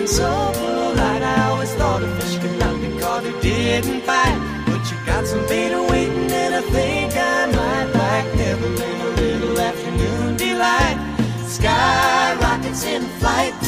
and so full of light. I always thought a fish could not be caught who didn't fight. But you got some beta waiting and I think I might like Neverland, a little afternoon delight. Sky rockets in flight.